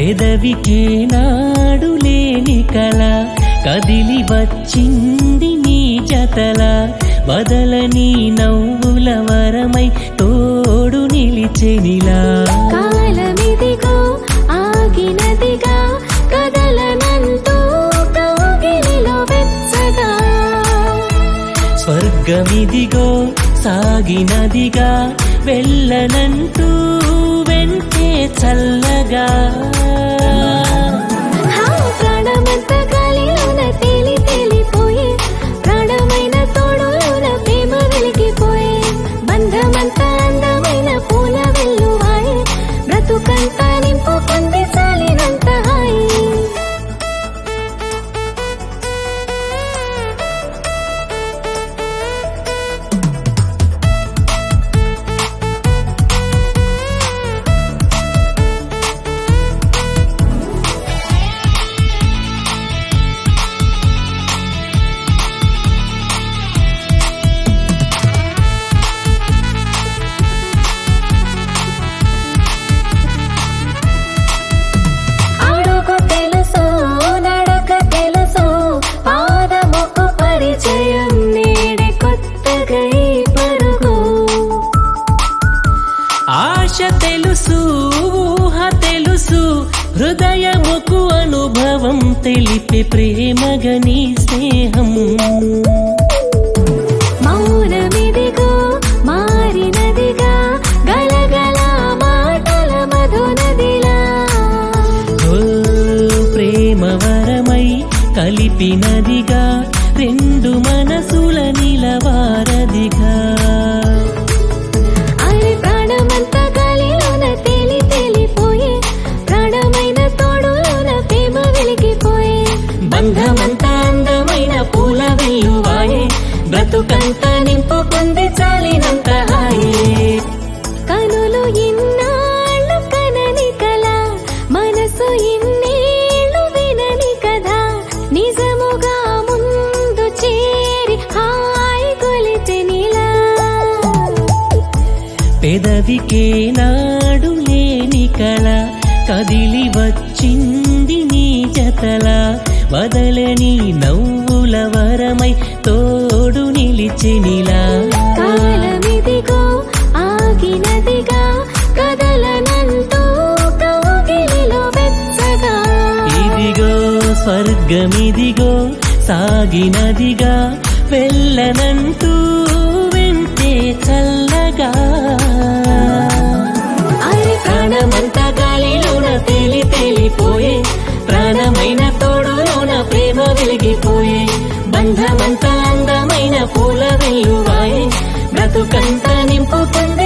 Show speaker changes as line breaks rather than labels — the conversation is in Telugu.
పెదవికే నాడు లేని కళ కదిలి వచ్చింది నీ జతల వదలని నవ్వుల వరమై తోడు నిలిచెనిలా
కాలమిదిగో ఆగినదిగా కదలనంటూ కౌగిలిలో వెచ్చగా
స్వర్గమిదిగో సాగినదిగా వెళ్ళనంటూ వెంటే చల్లగా
ప్రాణమంత గాలిలోన తేలిపోయే ప్రాణమైన తోడులోన ప్రేమ వెలిగిపోయే బంధమంత అందమైన పూల వెల్లువాయే బ్రతుకంత నింపుకుంది చాలినంత హాయి
ఆశ తెలుసు ఊహ తెలుసు హృదయముకు అనుభవం తెలిపే ప్రేమగని స్నేహం
మౌనమిదిగో మారినదిగా గలగల మాటల మధునదిలా
ప్రేమ వరమై కలిపినదిగా రెండు మనసుల నిలవారదిగా బంధమంతా అందమైన పూల వెల్లువాయే బ్రతుకంత నింపుకుంది చాలినంత హాయే
కనులు ఇన్నాళ్ళు కనని కల మనసు ఇన్నేళ్ళు వినని కథ నిజముగా ముందు చేరి హాయి కొలిచెనిలా
పెదవికే నాడు లేని కళ కదిలి వచ్చింది నీ జతల వదలని నవ్వుల వరమై తోడు నిలిచెనిలా
కాలమిదిగో ఆగినదిగా కదలనంటూ కౌగిలిలో వెచ్చగా
ఇదిగో స్వర్గమిదిగో సాగినదిగా వెళ్ళనంటూ వెంటే చల్లగా ప్రాణమంతా గాలిలోన తేలిపోయే ప్రాణమైన తోడులోన ప్రేమ వెలిగిపోయే బంధమంతా అందమైన పూల వెల్లువాయే బ్రతుకంతా నింపుకుంది